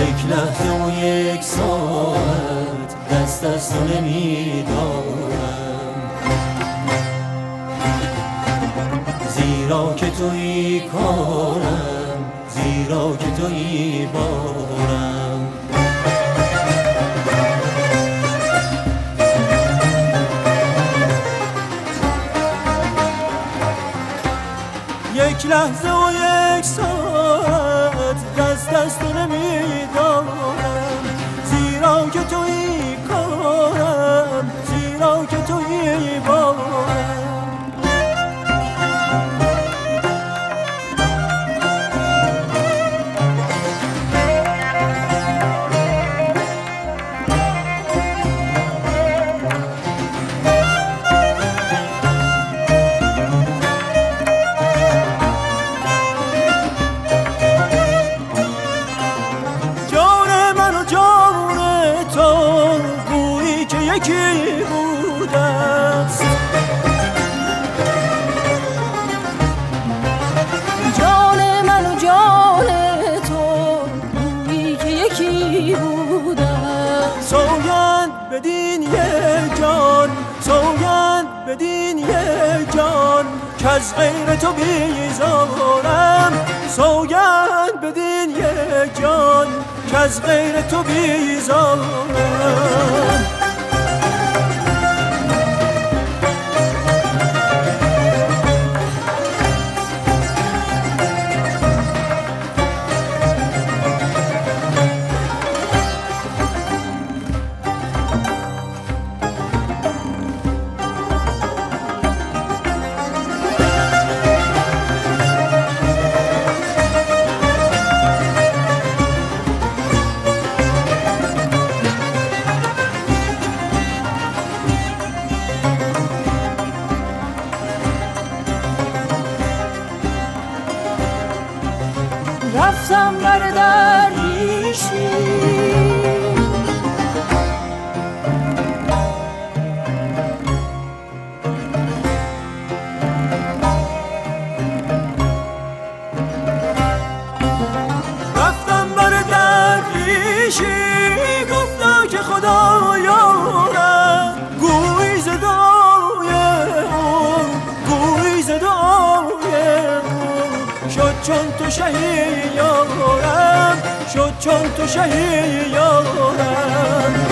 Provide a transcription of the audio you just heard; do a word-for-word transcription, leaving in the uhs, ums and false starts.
یک لحظه و یک ساعت دست از تو نمیدارم، زیرا که تویی کارم، زیرا که تویی بارم. یک لحظه و یک ساعت دست از تو نمیدارم، زیرا که تویی کارم، زیرا که تویی بارم. یکی بوده است جان من و جان تو، گویی که یکی بوده است. سوگند بدین یک جان، سوگند بدین یک جان که از غیر تو بیزارم، سوگند بدین یک جان که از غیر تو بیزارم. رفتم بر درویشی، رفتم بر درویشی، گفتا که خدا یارم، گویی ز دعای او، گویی ز دعای او، شد چون تو شهید یارم، شد چون تو شهید یارم.